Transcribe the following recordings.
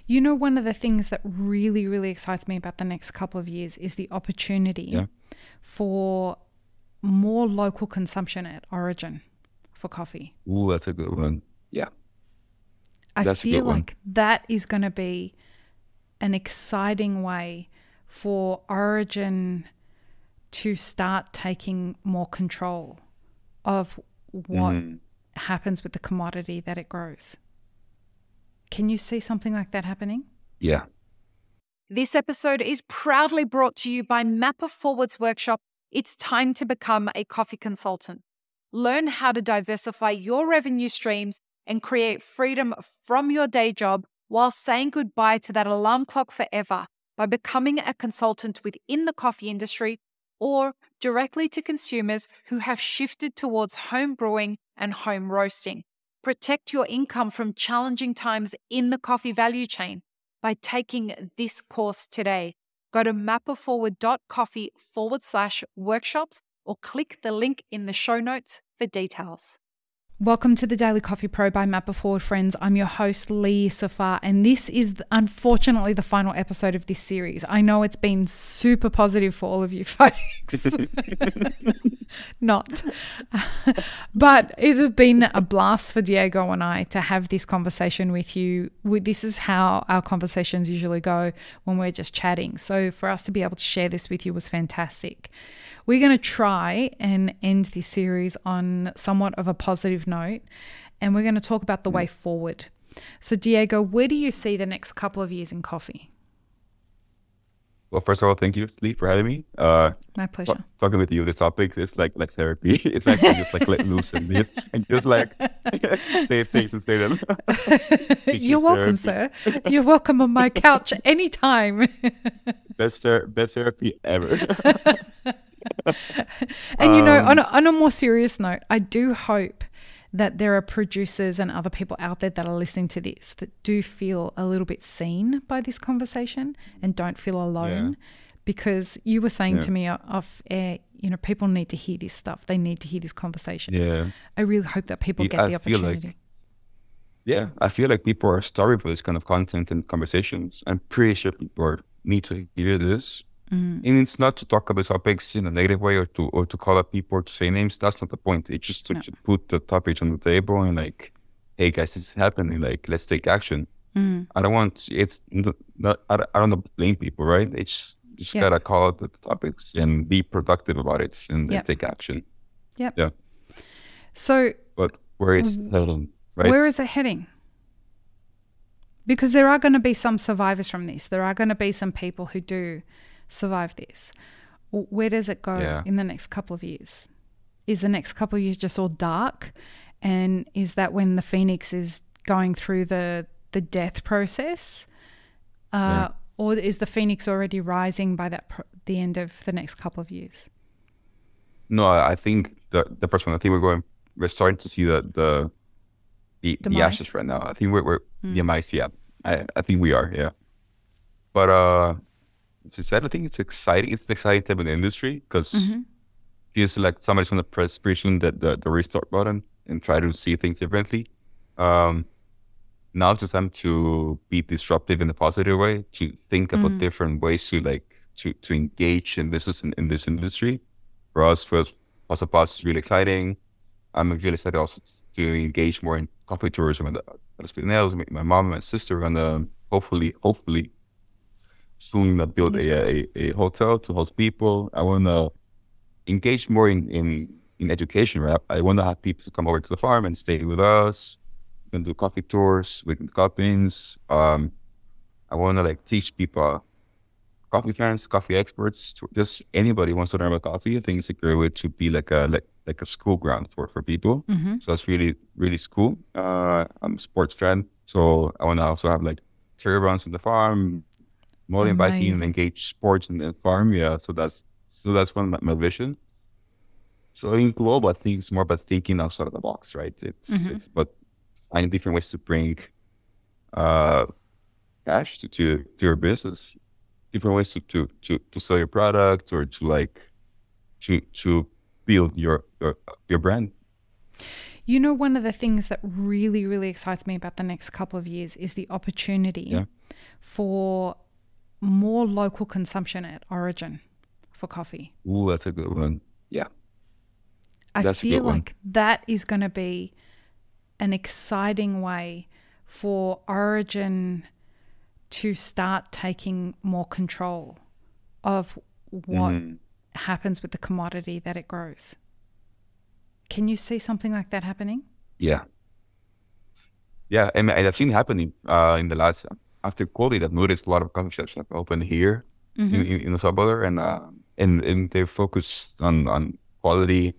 You know, one of the things that really, really excites me about the next couple of years is the opportunity for more local consumption at origin for coffee. Ooh, that's a good one. Yeah, I that's a feel good one. like that is going to be an exciting way for origin to start taking more control of what Hmm. happens with the commodity that it grows. Can you see something like that happening? Yeah. This episode is proudly brought to you by Mapper Forward's workshop. It's time to become a coffee consultant. Learn how to diversify your revenue streams and create freedom from your day job while saying goodbye to that alarm clock forever by becoming a consultant within the coffee industry or directly to consumers who have shifted towards home brewing and home roasting. Protect your income from challenging times in the coffee value chain by taking this course today. Go to mapperforward.coffee/workshops or click the link in the show notes for details. Welcome to the Daily Coffee Pro by Mapper Forward, friends. I'm your host, Lee Safar, and this is unfortunately the final episode of this series. I know it's been super positive for all of you folks. Not. But it has been a blast for Diego and I to have this conversation with you. This is how our conversations usually go when we're just chatting. So for us to be able to share this with you was fantastic. We're going to try and end this series on somewhat of a positive note, and we're going to talk about the way forward. So, Diego, where do you see the next couple of years in coffee? Well, first of all, thank you, Lee, for having me. My pleasure. Talking with you, this topic is like therapy. It's actually just like let loose and just like say things and say them. You're welcome, sir. You're welcome on my couch anytime. Best therapy ever. And you know, on a more serious note, I do hope that there are producers and other people out there that are listening to this that do feel a little bit seen by this conversation and don't feel alone. Because you were saying to me off air, you know, people need to hear this stuff. They need to hear this conversation. Yeah. I really hope that people get the opportunity. I feel like people are starving for this kind of content and conversations. I'm pretty sure people need to hear this. And it's not to talk about topics in a negative way or to call up people or to say names. That's not the point. It's just to put the topic on the table and like, hey guys, this is happening. Like, let's take action. I don't want I don't blame people, right? It's just gotta call out the topics and be productive about it and take action. Yeah. So, but where is heading? Right? Where is it heading? Because there are going to be some survivors from this. There are going to be some people who do survive this. Where does it go in the next couple of years? Is the next couple of years just all dark? And is that when the phoenix is going through the death process? Or is the phoenix already rising by the end of the next couple of years? No, I think the first one. I think we're starting to see the ashes right now. I think we're demise. Yeah, I think we are. Yeah, but as I said, I think it's exciting. It's an exciting time in the industry because feels like somebody's going to press pretty soon the restart button and try to see things differently. Now it's time to be disruptive in a positive way, to think about different ways to engage in business in this industry. For us, it's really exciting. I'm really excited also to engage more in coffee tourism and my mom and my sister, and hopefully soon build a hotel to host people. I want to engage more in education, right? I want to have people to come over to the farm and stay with us. We can do coffee tours with coffee beans. I want to teach people, coffee fans, coffee experts, just anybody who wants to learn about coffee. I think it's a great way to be like a school ground for people. So that's really, really cool. I'm a sports fan, so I want to also have trail runs in the farm, mountain biking, and engage sports in the farm. Yeah, so that's one of my vision. So in global, I think it's more about thinking outside of the box, right? It's about finding different ways to bring cash to your business, different ways to sell your product or to build your brand. You know, one of the things that really, really excites me about the next couple of years is the opportunity for more local consumption at origin for coffee. Ooh, that's a good one. Yeah. I feel like that is going to be an exciting way for origin to start taking more control of what happens with the commodity that it grows. Can you see something like that happening? Yeah. Yeah, and I've seen it happening in the last, after COVID, I've noticed a lot of coffee shops have opened here in El Salvador, and they focus on quality.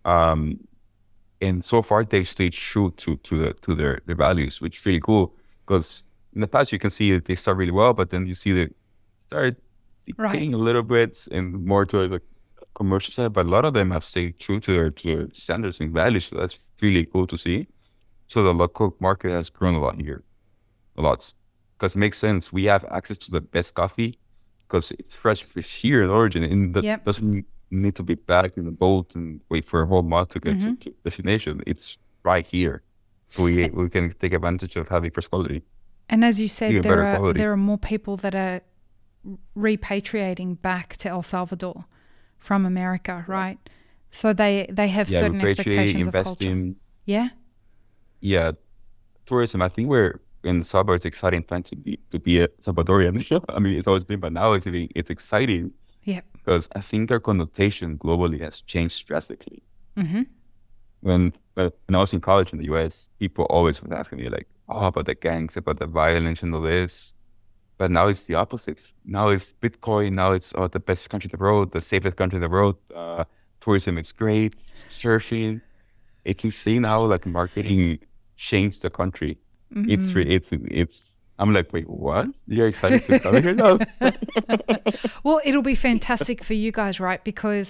And so far, they stayed true to their values, which is really cool. Because in the past, you can see they start really well, but then you see they start decaying a little bit and more to the commercial side. But a lot of them have stayed true to their standards and values. So that's really cool to see. So the local market has grown a lot here, a lot. Because it makes sense. We have access to the best coffee because it's fresh fish here in origin, and that doesn't need to be back in the boat and wait for a whole month to get to destination. It's right here, so we can take advantage of having fresh quality. And as you said, there are more people that are repatriating back to El Salvador from America, right? So they have certain expectations of culture. Yeah, tourism. I think we're in El Salvador. It's exciting time to be a Salvadorian. I mean, it's always been, but now it's exciting. Yeah. Because I think their connotation globally has changed drastically. When I was in college in the US, people always were asking me like, "Oh, about the gangs, about the violence and all this." But now it's the opposite. Now it's Bitcoin. Now it's the best country in the world, the safest country in the world. Tourism is great. Surfing. It's insane how like marketing changed the country. It's. I'm like, wait, what? You're excited to come here now? Well, it'll be fantastic for you guys, right? Because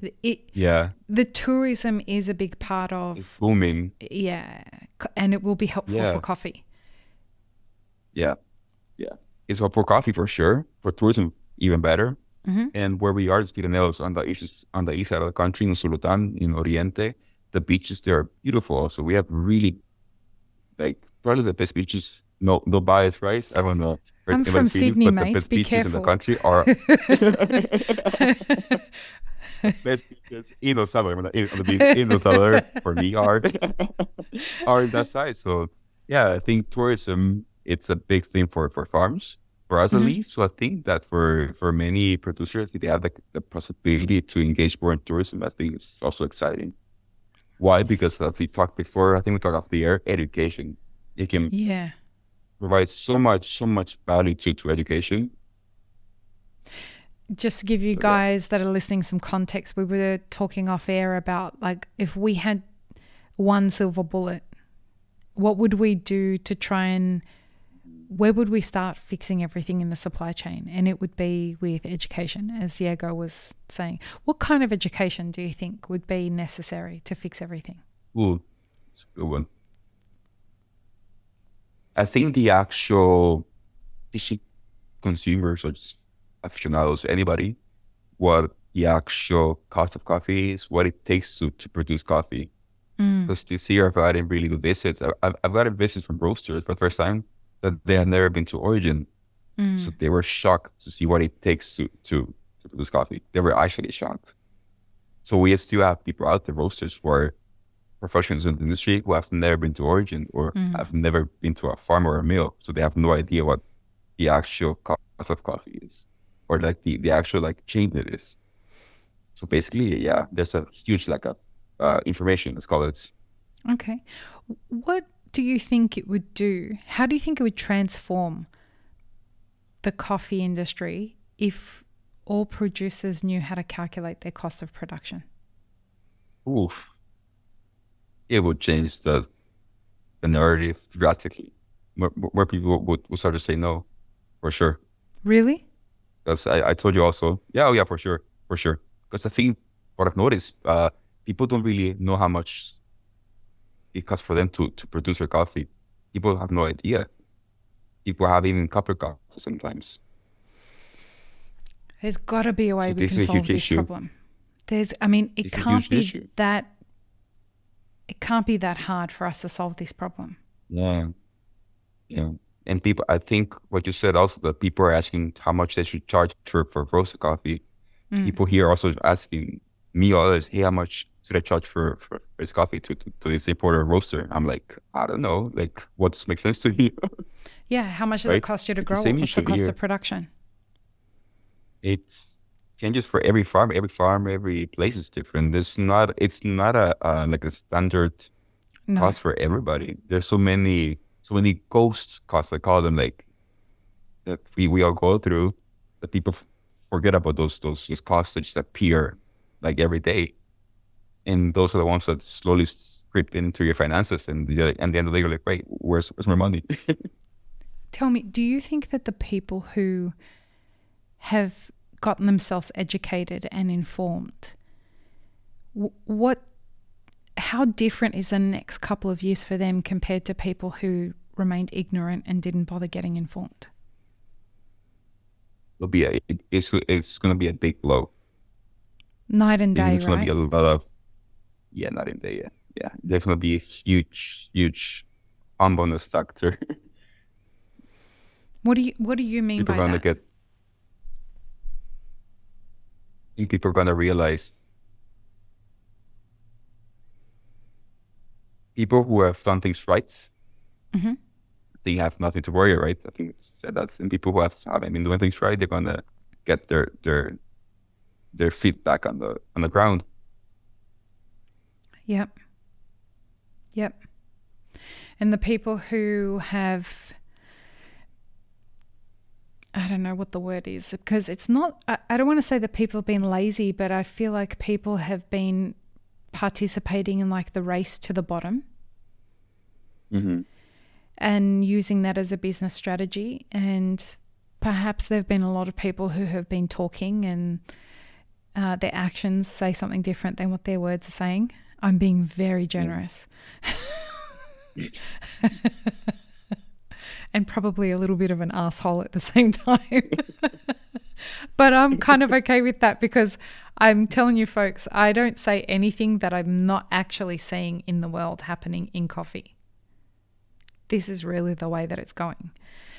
the tourism is a big part of... It's booming. Yeah. And it will be helpful for coffee. Yeah. It's helpful for coffee for sure. For tourism, even better. And where we are, Tiranellos, on the east side of the country, in Sulutan, in Oriente, the beaches there are beautiful. So we have really, like, probably the best beaches. No bias, right? I don't know. I'm from Sydney, but mate. The best be beaches careful. in the country are best beaches in El Salvador. In El Salvador for me are in that side. So yeah, I think tourism, it's a big thing for farms, for us at least. So I think that for many producers, they have the possibility to engage more in tourism. I think it's also exciting. Why? Because we talked before. I think we talked off the air. Education. It can provide so much value to education. Just to give you guys that are listening some context, we were talking off air about like if we had one silver bullet, what would we do to try and where would we start fixing everything in the supply chain? And it would be with education, as Diego was saying. What kind of education do you think would be necessary to fix everything? Ooh, that's a good one. I think the actual consumers or just aficionados, anybody, what the actual cost of coffee is, what it takes to produce coffee. Because this year I've gotten really good visits. I've gotten visits from roasters for the first time that they had never been to origin. So they were shocked to see what it takes to produce coffee. They were actually shocked. So we still have people out there, roasters, who are professionals in the industry who have never been to origin or have never been to a farm or a mill. So they have no idea what the actual cost of coffee is or like the actual like chain it is. So basically, there's a huge lack of information, let's call it. Okay. What do you think it would do? How do you think it would transform the coffee industry if all producers knew how to calculate their cost of production? Oof. It would change the narrative drastically. More people would start to say no, for sure. Really? Because I told you also, for sure. Because I think what I've noticed, people don't really know how much it costs for them to produce their coffee. People have no idea. People have even copper coffee sometimes. There's got to be a way we can solve this problem. It can't be that it can't be that hard for us to solve this problem. Yeah. And people, I think what you said also, that people are asking how much they should charge for roasted coffee. People here also asking me or others, hey, how much should I charge for this coffee to this importer roaster? I'm like, I don't know, like what makes sense to you? Yeah, how much does it cost you to grow it? What's the cost of production? It changes for every farm, every place is different. It's not a like a standard cost for everybody. There's so many ghost costs, I call them, like that we all go through, that people forget about those costs that just appear like every day. And those are the ones that slowly creep into your finances, and at the end of the day, you're like, wait, where's my money? Tell me, do you think that the people who have gotten themselves educated and informed, how different is the next couple of years for them compared to people who remained ignorant and didn't bother getting informed? It's going to be a big blow. Night and day, it's going to be a lot of, night and day, yeah. There's going to be a huge bonus factor. What do you mean by that? I think people are going to realize, people who have done things right, they have nothing to worry, right? I think it's said that. And people who haven't been doing things right, they're going to get their feet back on the ground. Yep. And the people who have, I don't know what the word is, because it's not, I don't want to say that people have been lazy, but I feel like people have been participating in like the race to the bottom. And using that as a business strategy. And perhaps there have been a lot of people who have been talking and their actions say something different than what their words are saying. I'm being very generous. And probably a little bit of an asshole at the same time. But I'm kind of okay with that, because I'm telling you folks, I don't say anything that I'm not actually seeing in the world happening in coffee. This is really the way that it's going.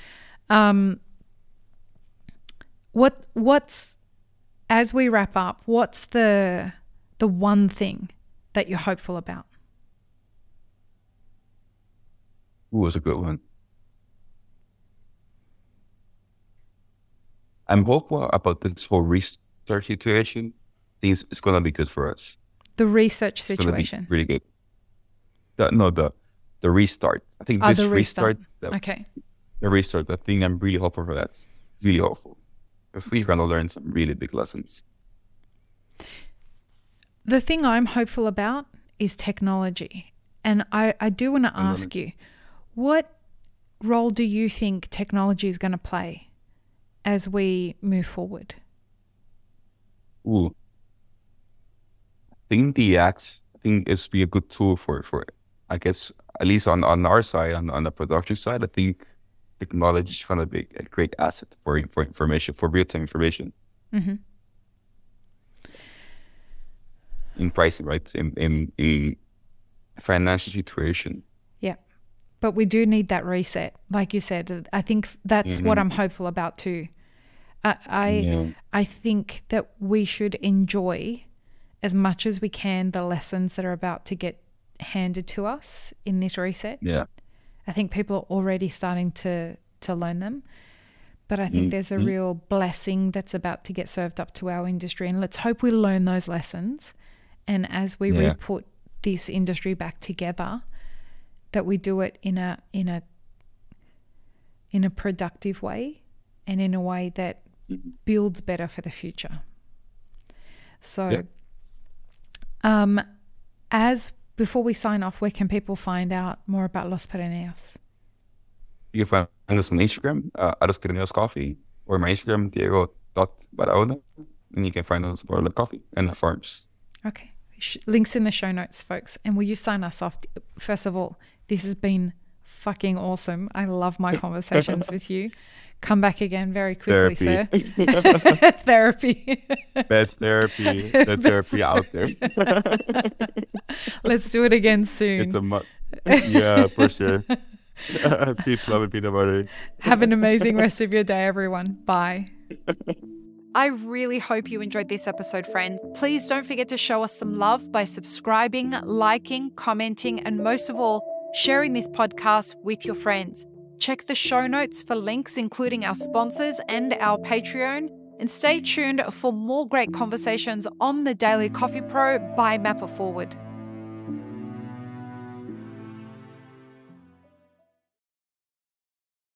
What's as we wrap up, what's the one thing that you're hopeful about? Ooh, that's a good one. I'm hopeful about this whole research situation. I think it's going to be good for us. The research situation? It's really good. The restart. I think this restart. Okay. The restart. I think I'm really hopeful for that. It's really hopeful. If we're going to learn some really big lessons. The thing I'm hopeful about is technology. And I do want to ask you, what role do you think technology is going to play as we move forward? Ooh. I think it's be a good tool for I guess, at least on our side, on the production side, I think technology is going to be a great asset for information, for real-time information. In pricing, right? In financial situation. Yeah. But we do need that reset. Like you said, I think that's what I'm hopeful about too. I think that we should enjoy as much as we can the lessons that are about to get handed to us in this reset. Yeah. I think people are already starting to learn them. But I think there's a real blessing that's about to get served up to our industry. And let's hope we learn those lessons. And as we re-put this industry back together, that we do it in a productive way and in a way that builds better for the future. So before we sign off, where can people find out more about Los Pirineos? You can find us on Instagram, Los Pirineos Coffee, or my Instagram, Diego.Barahona, and you can find us for the coffee and the farms. Okay. Links in the show notes, folks. And will you sign us off? First of all, this has been fucking awesome. I love my conversations with you. Come back again very quickly, sir. Therapy. Best therapy. The therapy out there. Let's do it again soon. Yeah, for sure. Peace, love, and peanut butter. Have an amazing rest of your day, everyone. Bye. I really hope you enjoyed this episode, friends. Please don't forget to show us some love by subscribing, liking, commenting, and most of all, sharing this podcast with your friends. Check the show notes for links, including our sponsors and our Patreon. And stay tuned for more great conversations on the Daily Coffee Pro by Mapper Forward.